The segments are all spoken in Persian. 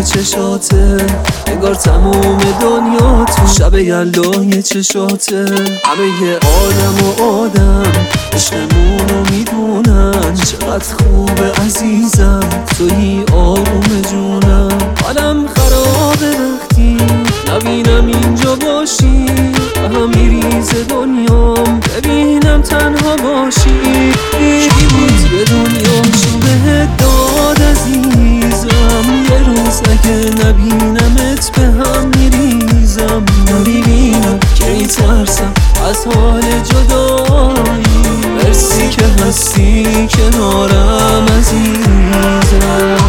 چشاته، انگار تموم دنیا تو شب یلای چشاته. همه آدم و آدم عشقمونو میدونن، چقدر خوبه عزیزم تویی آروم جونم. حالم خرابه وقتی نبینم اینجا باشی، به هم میریزه دنیام ببینم تنها باشی. کی بود به دنیا چون بهت داد عزیزم، یه روز اگه نبینمت به هم میریزم. نمیبینم که میترسم از حال جدایی، مرسی که هستی کنارم عزیزم.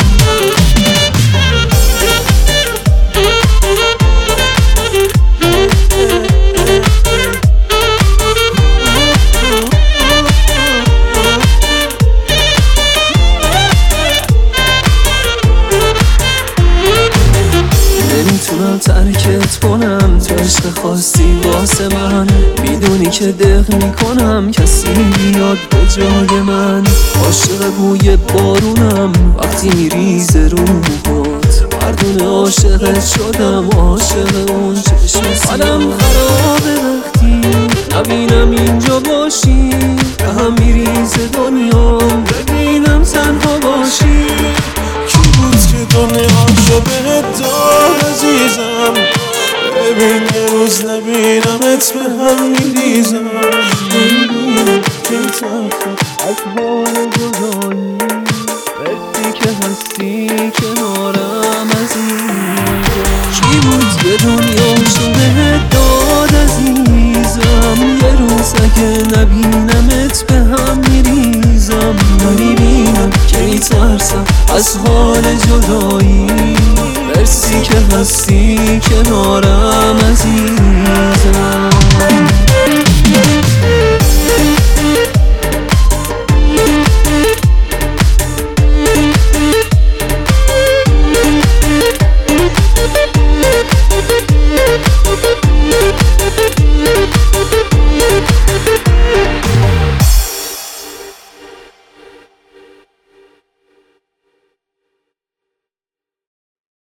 نمیتونم ترکت کنم، تو عشق خاصی واسه من، میدونی که دق میکنم کسی بیاد به جای من. عاشق بوی بارونم وقتی میریزه رو موهات، مردون عاشقت شدم، عاشق اون چشم. حالم خرابه وقتی نبینم اینجا باشی، به هم میریزه دنیام ببینم تنها باشی. کی بود که دنیاشو بهت داد عزیزم، ببین یه روز نبینمت به هم میریزم. نمیبینم که ترسم از حال جدایی، مرسی که هستی کنارم عزیزم. کی بود به دنیاشو بهت داد عزیزم، یه روز اگه نبینمت به هم میریزم. نمیبینم که میترسم از حال جدایی، مرسی که هستی کنارم عزیزم.